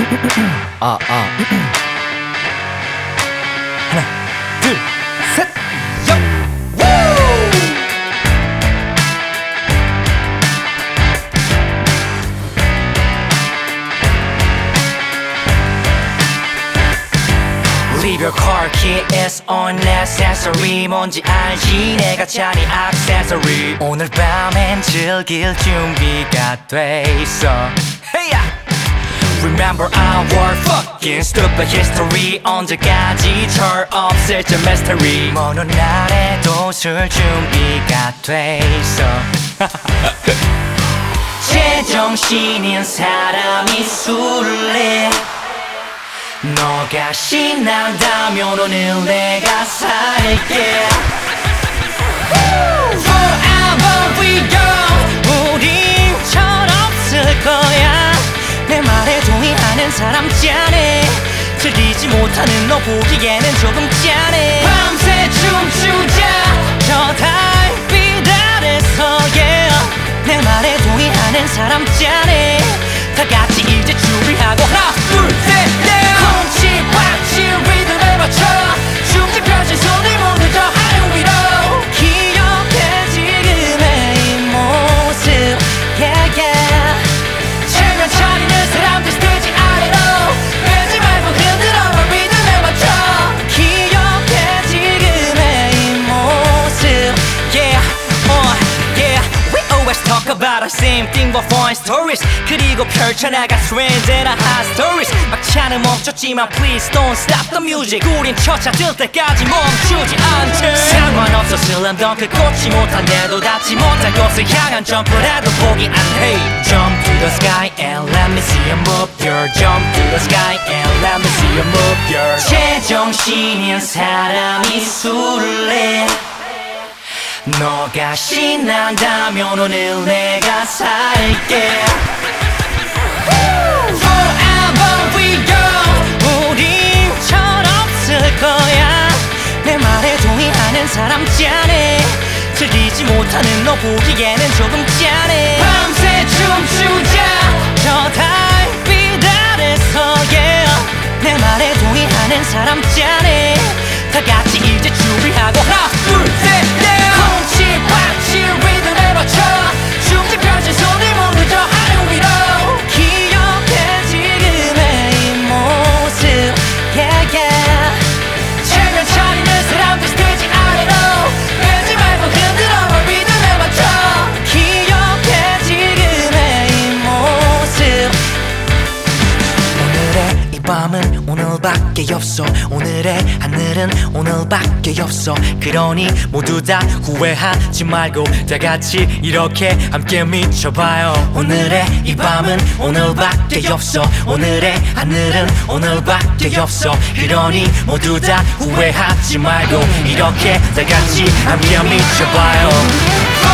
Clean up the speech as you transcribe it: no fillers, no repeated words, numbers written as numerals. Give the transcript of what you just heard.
하나, 둘, 셋, 요! Leave your car key is unnecessary. 뭔지 알지 내가 차니 accessory. 오늘 밤엔 즐길 준비가 돼 있어. Hey ya! Remember our fucking stupid history. 언제까지 철없을지 mystery. 먼 훗날에도 술 준비가 돼 있어. 제정신인 사람이 술래. 너가 신난다면 오늘 내가 살게. Forever we go. 우린 철없을 거야. 내 말에 동의하는 사람 짠해. 즐기지 못하는 너 보기에는 조금 짠해. 밤새 춤추자 저 달빛 아래서 yeah. 내 말에 동의하는 사람 짠해. 다 같이 이제 준비하고 하나 둘 셋 넷. 콩치박치 리듬에 맞춰 춤지 펴진 손을 모두 더 하늘 위로. 기억해 지금의 이 모습 yeah yeah. 체면 차리는 사람들 스테이지 아래로 빼지 말고 흔들어 리듬에 맞춰. 기억해 지금의 이 모습 yeah yeah. We always talk about the same thing but fun stories. 그리고 펼쳐나가 trends and hot stories. 막차는 멈췄지만 please don't stop the music. 우린 쳐찾을 때까지 멈추지 않지. 상관없어 슬램덩크 꽂지 못한데도 닿지 못할 곳을 향한 점프라도 포기 안 해. Jump to the sky and let me see you move your. Jump to the sky and let me see you move your. 제정신인 사람이 술래. 너가 신난다면 오늘 내가 살게. Forever we go. 우린 철없을 거야. 내 말에 동의하는 사람 짠해. 즐기지 못하는 너 보기에는 조금 짠해. 밤새 춤추자 저 달빛 아래서 yeah. 내 말에 동의하는 사람 짠해. 다 같이 이제 준비하고 하나 둘 셋 넷. 콩치박치 리듬에 맞춰 춤지 펴진 손을 모두 더 하늘 위로. 기억해 지금의 이 모습 yeah yeah. 체면 차리는 사람들 스테이지 아래로 빼지 말고 흔들어 리듬에 맞춰. 기억해 지금의 이 모습. 오늘의 이 밤은 오늘밖에 없어. 오늘의 하늘은 오늘밖에 없어. 그러니 모두 다 후회하지 말고 다 같이 이렇게 함께 미쳐봐요. 오늘의 이 밤은 오늘밖에 없어. 오늘의 하늘은 오늘밖에 없어. 그러니 모두 다 후회하지 말고 이렇게 다 같이 함께 미쳐봐요.